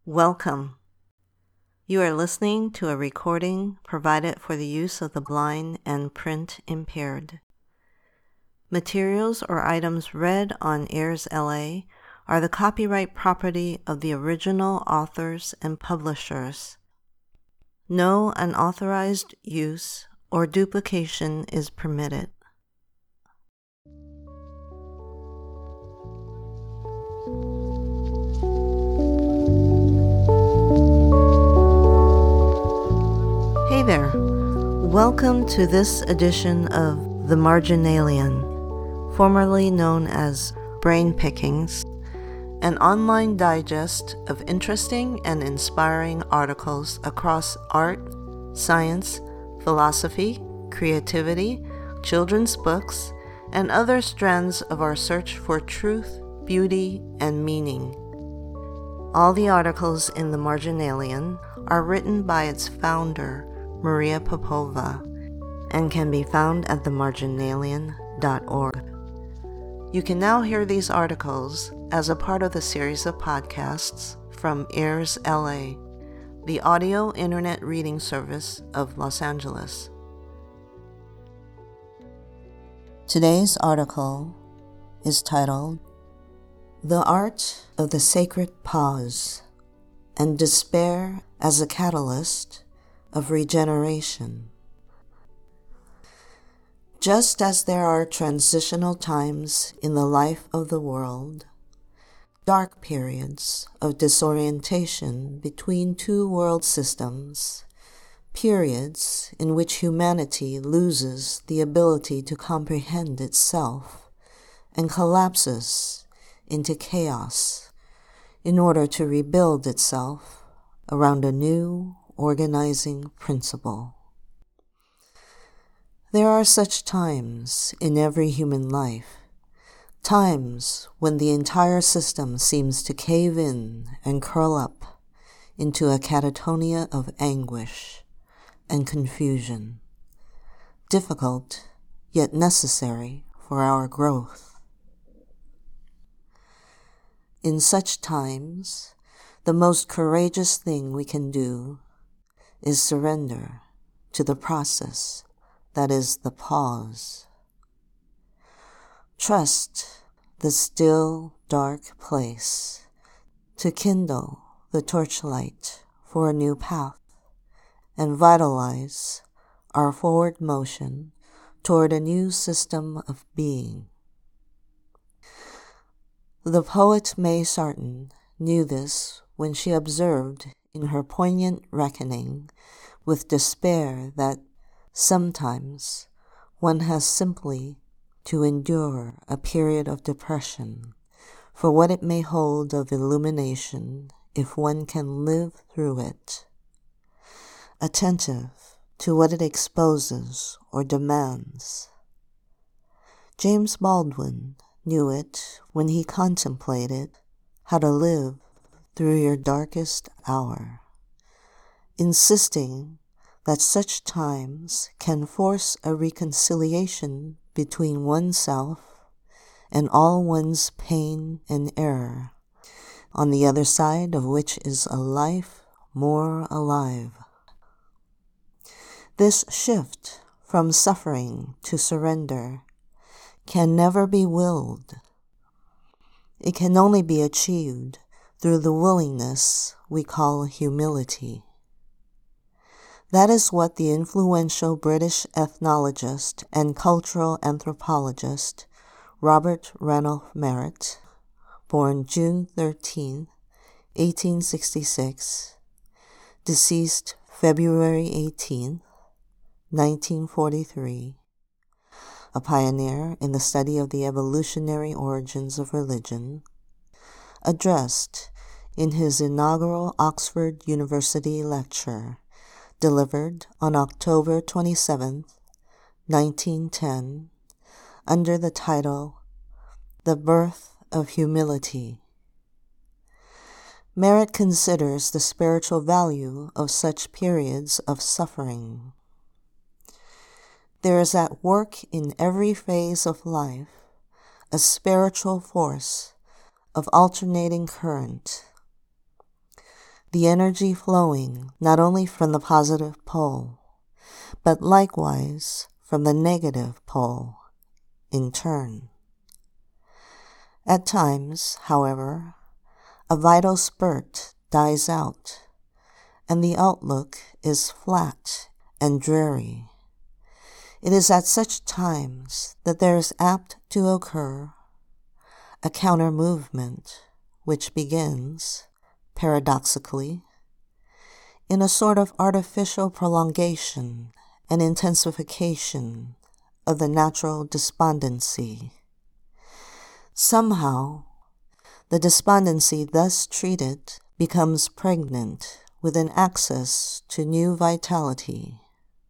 Welcome. You are listening to a recording provided for the use of the blind and print impaired. Materials or items read on Airs LA are the copyright property of the original authors and publishers. No unauthorized use or duplication is permitted. Hey there. Welcome to this edition of The Marginalian, formerly known as Brain Pickings, an online digest of interesting and inspiring articles across art, science, philosophy, creativity, children's books, and other strands of our search for truth, beauty, and meaning. All the articles in The Marginalian are written by its founder, Maria Popova, and can be found at themarginalian.org. You can now hear these articles as a part of the series of podcasts from Airs LA, the audio internet reading service of Los Angeles. Today's article is titled The Art of the Sacred Pause and Despair as a Catalyst of Regeneration. Just as there are transitional times in the life of the world, dark periods of disorientation between two world systems, periods in which humanity loses the ability to comprehend itself and collapses into chaos in order to rebuild itself around a new organizing principle. There are such times in every human life, times when the entire system seems to cave in and curl up into a catatonia of anguish and confusion, difficult yet necessary for our growth. In such times, the most courageous thing we can do is surrender to the process that is the pause. Trust the still, dark place to kindle the torchlight for a new path and vitalize our forward motion toward a new system of being. The poet May Sarton knew this when she observed in her poignant reckoning with despair that sometimes one has simply to endure a period of depression for what it may hold of illumination if one can live through it, attentive to what it exposes or demands. James Baldwin knew it when he contemplated how to live through your darkest hour, insisting that such times can force a reconciliation between oneself and all one's pain and error, on the other side of which is a life more alive. This shift from suffering to surrender can never be willed. It can only be achieved through the willingness we call humility. That is what the influential British ethnologist and cultural anthropologist Robert Ranulph Merritt, born June 13, 1866, deceased February 18, 1943, a pioneer in the study of the evolutionary origins of religion, addressed in his inaugural Oxford University lecture, delivered on October 27, 1910, under the title, The Birth of Humility. Merritt considers the spiritual value of such periods of suffering. There is at work in every phase of life a spiritual force of alternating current. the energy flowing not only from the positive pole, but likewise from the negative pole in turn. At times, however, a vital spurt dies out, and the outlook is flat and dreary. It is at such times that there is apt to occur a counter-movement which begins, paradoxically, in a sort of artificial prolongation and intensification of the natural despondency. Somehow, the despondency thus treated becomes pregnant with an access to new vitality.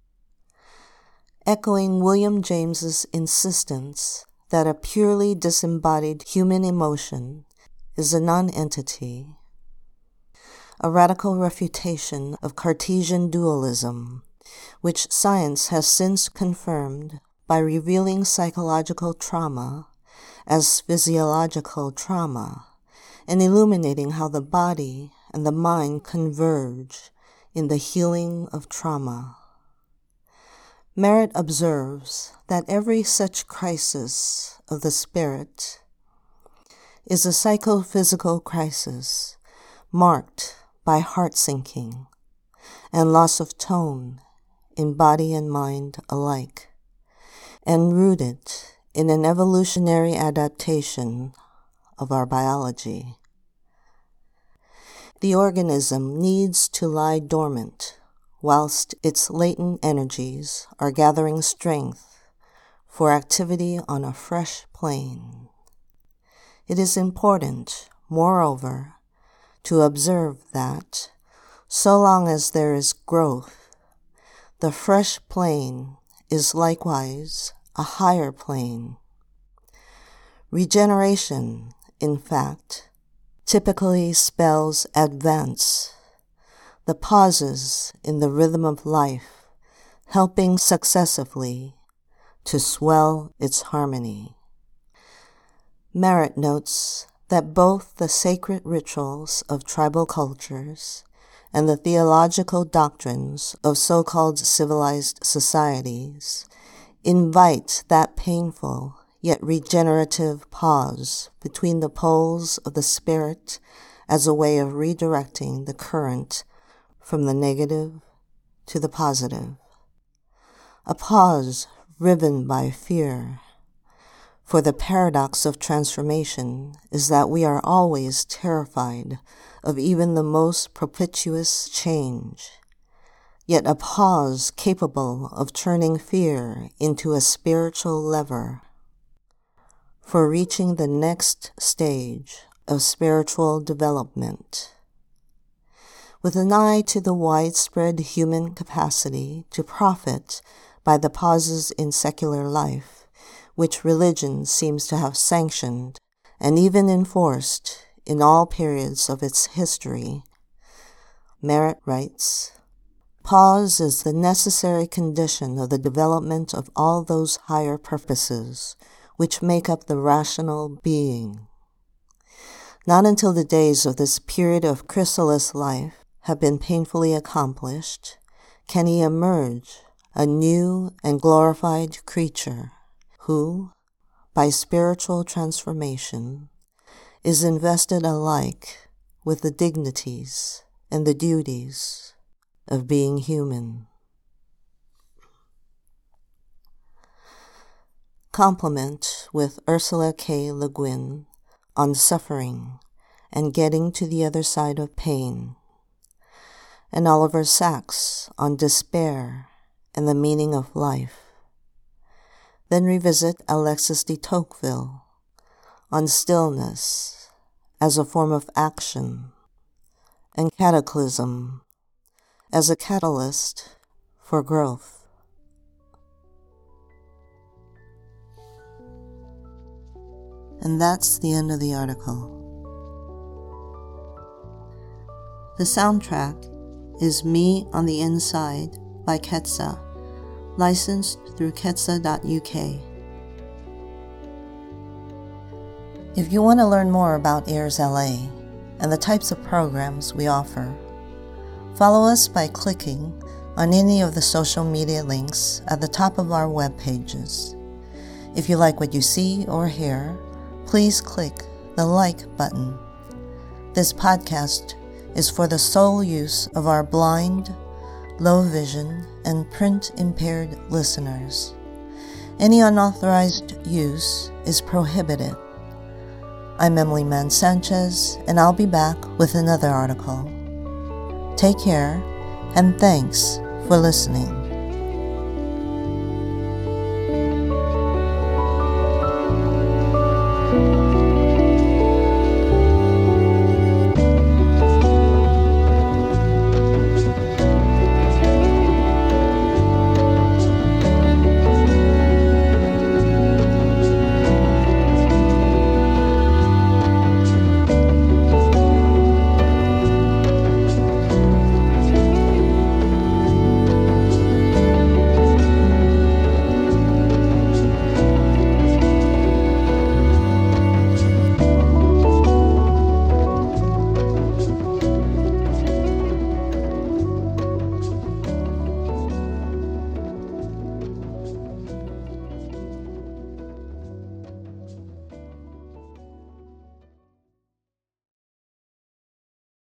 Echoing William James's insistence that a purely disembodied human emotion is a non-entity, a radical refutation of Cartesian dualism, which science has since confirmed by revealing psychological trauma as physiological trauma and illuminating how the body and the mind converge in the healing of trauma. Merritt observes that every such crisis of the spirit is a psychophysical crisis marked by heart-sinking and loss of tone in body and mind alike, and rooted in an evolutionary adaptation of our biology. The organism needs to lie dormant whilst its latent energies are gathering strength for activity on a fresh plane. It is important, moreover, to observe that, so long as there is growth, the fresh plane is likewise a higher plane. Regeneration, in fact, typically spells advance, the pauses in the rhythm of life helping successively to swell its harmony. Merritt notes that both the sacred rituals of tribal cultures and the theological doctrines of so-called civilized societies invite that painful yet regenerative pause between the poles of the spirit as a way of redirecting the current from the negative to the positive. A pause riven by fear, for the paradox of transformation is that we are always terrified of even the most propitious change, yet a pause capable of turning fear into a spiritual lever for reaching the next stage of spiritual development. With an eye to the widespread human capacity to profit by the pauses in secular life, which religion seems to have sanctioned and even enforced in all periods of its history, Merritt writes, "Pause is the necessary condition of the development of all those higher purposes which make up the rational being. Not until the days of this period of chrysalis life have been painfully accomplished can he emerge a new and glorified creature who, by spiritual transformation, is invested alike with the dignities and the duties of being human." Compliment with Ursula K. Le Guin on suffering and getting to the other side of pain, and Oliver Sacks on despair and the meaning of life. Then revisit Alexis de Tocqueville on stillness as a form of action and cataclysm as a catalyst for growth. And that's the end of the article. The soundtrack is Me on the Inside by Ketsa, licensed through ketsa.uk. If you want to learn more about AIRS LA and the types of programs we offer, Follow us by clicking on any of the social media links at the top of our web pages. If you like what you see or hear, please click the like button. This podcast is for the sole use of our blind, low vision, and print-impaired listeners. Any unauthorized use is prohibited. I'm Emily Mann Sanchez, and I'll be back with another article. Take care, and thanks for listening.